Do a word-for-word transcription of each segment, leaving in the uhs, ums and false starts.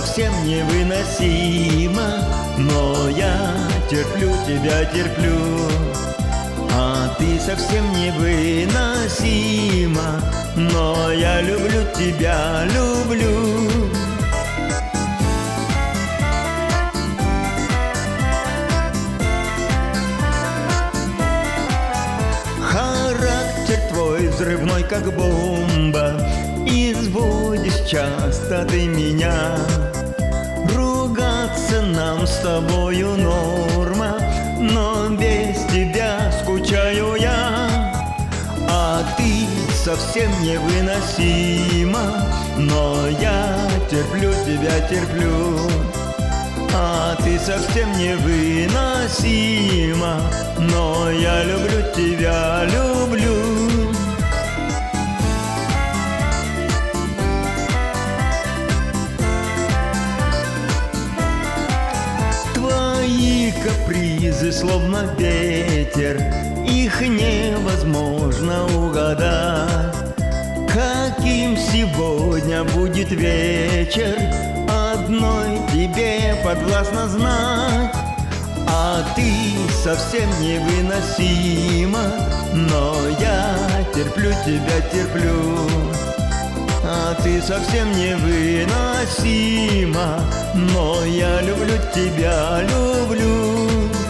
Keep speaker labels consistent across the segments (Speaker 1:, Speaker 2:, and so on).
Speaker 1: совсем невыносимо, но я терплю тебя, терплю. А ты совсем невыносима, но я люблю тебя, люблю. Характер твой взрывной, как бомба, изводишь часто ты меня. Ругаться нам с тобою норма, но без тебя скучаю я. А ты совсем невыносима, но я терплю тебя, терплю. А ты совсем невыносима, но я люблю тебя, люблю. Твои капризы словно ветер, их невозможно угадать. Каким сегодня будет вечер, одной тебе подвластно знать. А ты совсем невыносима, но я терплю тебя, терплю. А ты совсем невыносима, но я люблю тебя, люблю.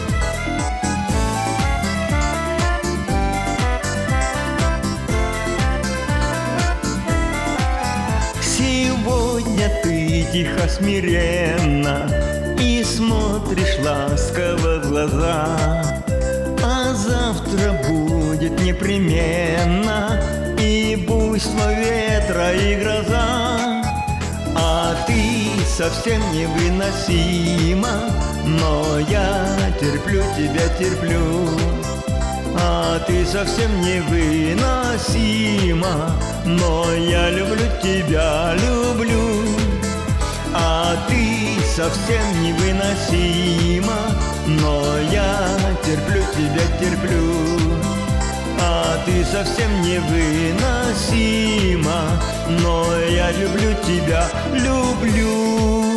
Speaker 1: Сегодня ты тихо, смиренно и смотришь ласково в глаза, а завтра будет непременно и буйство ветра и гроза. А ты совсем невыносима, но я терплю тебя, терплю. А ты совсем невыносима, но я люблю тебя, люблю. А ты совсем невыносима, но я терплю тебя, терплю. А ты совсем невыносима, но я люблю тебя, люблю.